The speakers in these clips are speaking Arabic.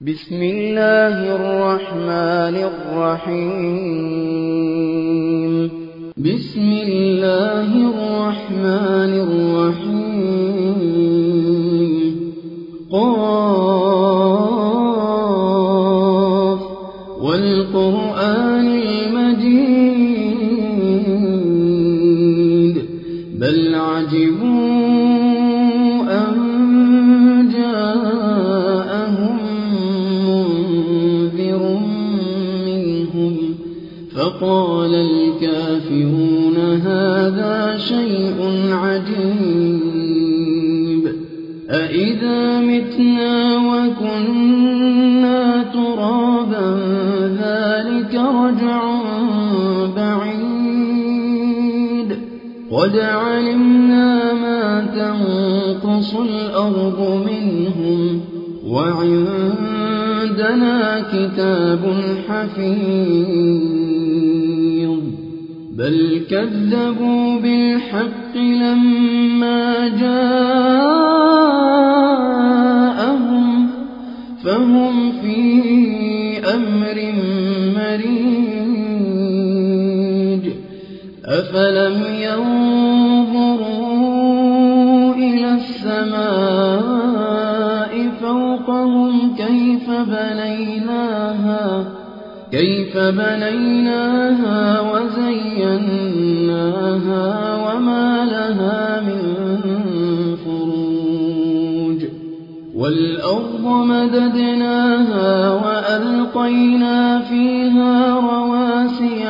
بسم الله الرحمن الرحيم بسم الله الرحمن الرحيم قاف والقرآن المجيد بل عجبوا أن جاءهم منذر منهم فقال الكافرون هذا شيء عجيب أإذا متنا وكنا ترابا ذلك رجع بعيد قد علمنا ما تنقص الأرض منهم وعندنا كتاب حفيظ بل كذبوا بالحق لما جاءهم فهم في أمر مريج أفلم ينظروا إلى السماء فوقهم كيف بنيناها وزيناها وما لها من فروج والأرض مددناها وألقينا فيها رواسي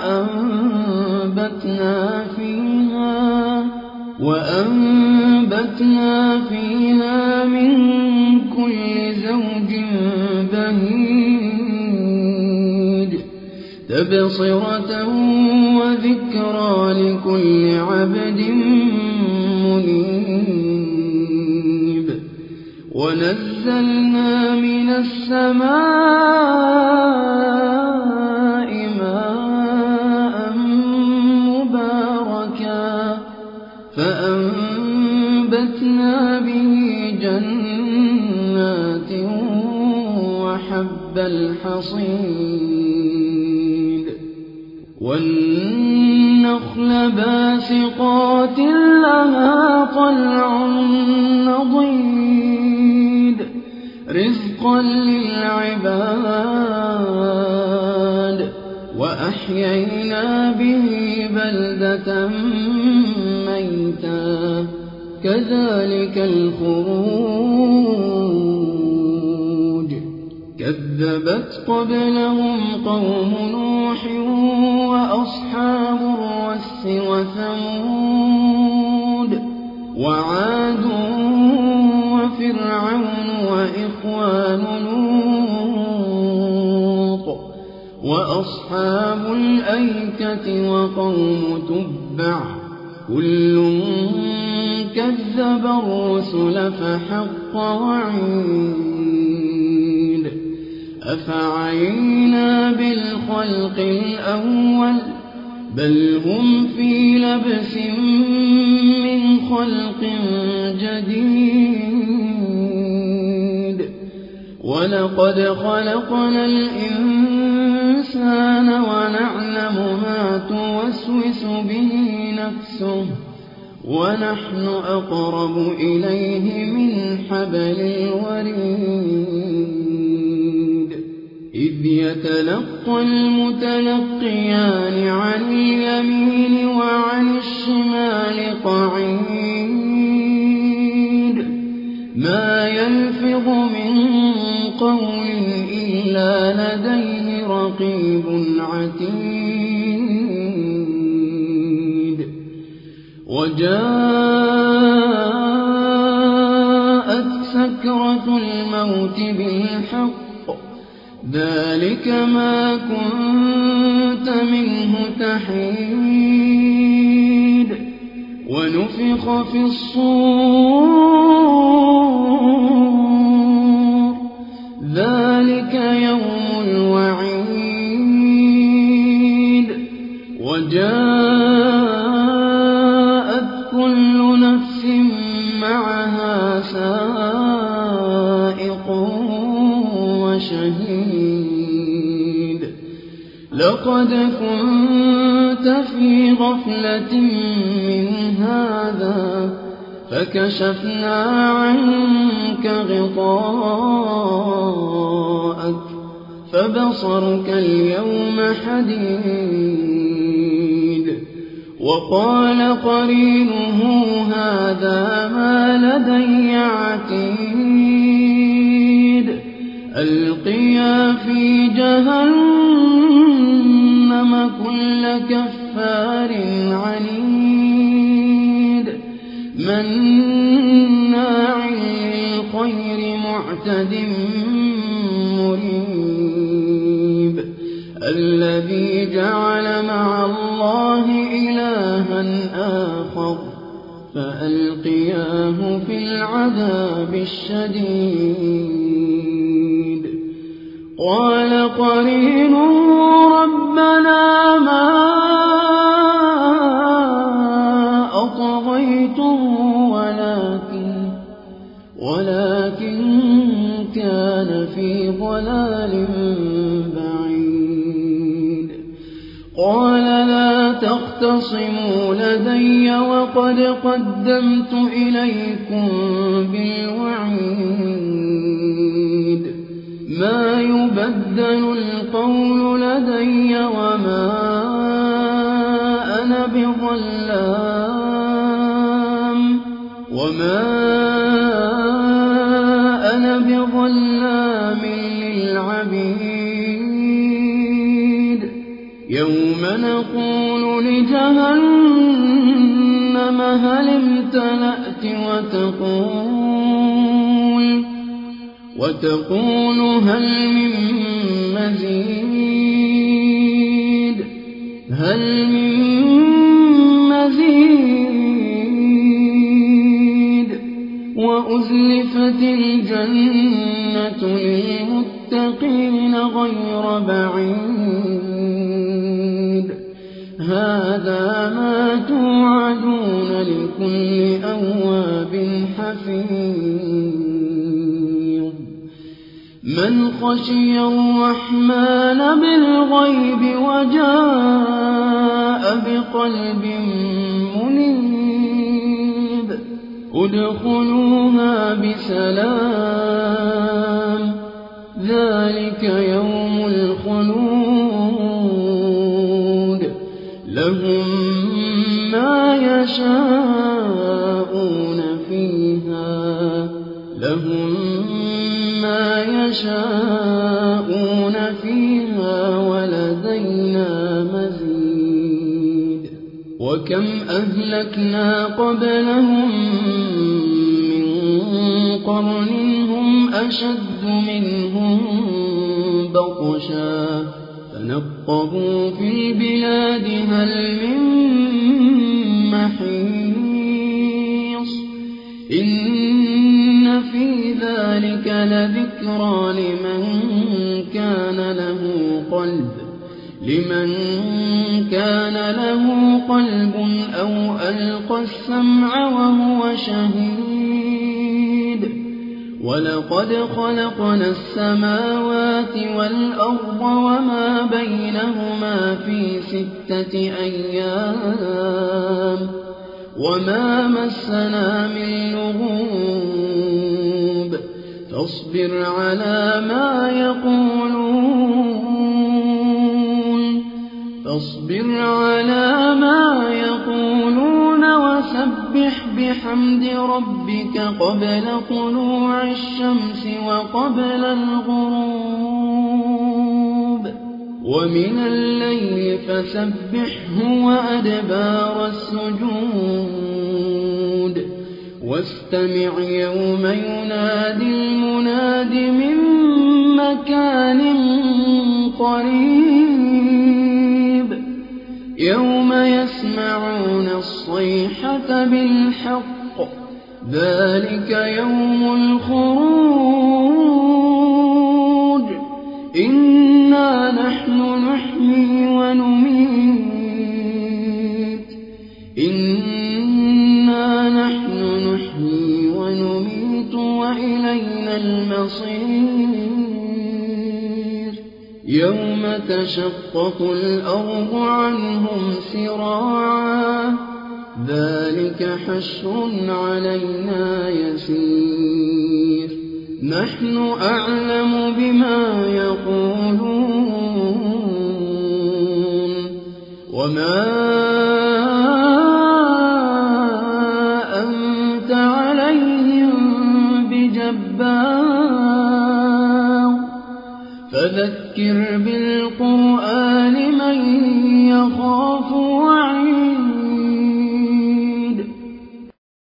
وأنبتنا فيها من كل زوج بهيج تبصرة وذكرى لكل عبد منيب ونزلنا من السماء ماء مباركا فأنبتنا به جنات وحب الحصيد والنخل باسقات لها طلع نضيد رزقا للعباد وأحيينا به بلدة ميتا كذلك الخروج كذبت قبلهم قوم نوح وأصحاب الرس وثمود وعاد وفرعون وإخوان لوط وأصحاب الأيكة وقوم تبع كل كذب الرسل فحق وعيد أفعينا بالخلق الأول بل هم في لبس من خلق جديد ولقد خلقنا الإنسان ونعلم ما توسوس به نفسه ونحن أقرب إليه من حبل الوريد إذ يتلقى المتلقيان عن اليمين وعن الشمال قعيد ما يلفظ من قول إلا لديه رقيب عتيد وجاءت سكرة الموت بالحق ذلك ما كنت منه تحيد ونفخ في الصور ذلك يوم الوعيد وجاءت كل نفس معها سائق شهيد لقد كنت في غفلة من هذا فكشفنا عنك غطاءك فبصرك اليوم حديد وقال قرينه هذا ما لدي عتيد ألقيا في جهنم كل كفار عنيد مناع للخير معتد مريب الذي جعل مع الله إلها آخر فألقياه في العذاب الشديد قال قرينه ربنا ما أطغيته ولكن كان في ضلال بعيد قال لا تختصموا لدي وقد قدمت إليكم بالوعيد ما يبدل القول لدي وما أنا بظلام للعبيد يوم نقول لجهنم هل امتلأت وتقول هل من مزيد وأزلفت الجنة للمتقين غير بعيد هذا ما توعدون لكل أواب حفيظ من خشي الرحمن بالغيب وجاء بقلب منيب ادخلوها بسلام ذلك يوم الخلود لهم ما يشاءون فيها ولدينا مزيد وكم أهلكنا قبلهم من قرن هم أشد منهم بطشا فنقبوا في البلاد هل من محيص إن في ذلك لذكرى لمن كان له قلب أو ألقى السمع وهو شهيد ولقد خلقنا السماوات والأرض وما بينهما في 6 أيام وما مسنا من لغوب فاصبر على ما يقولون وسبح بحمد ربك قبل طلوع الشمس وقبل الغروب ومن الليل فسبحه وأدبار السجود واستمع يوم ينادي المناد من مكان قريب يوم يسمعون الصيحة بالحق ذلك يوم الخروج إنا نحن نحيي ونميت وإلينا المصير يوم تشقق الأرض عنهم سراعا ذلك حشر علينا يسير نحن أعلم بما يقولون وما أنت عليهم بجبار فذكر بالقرآن من يخاف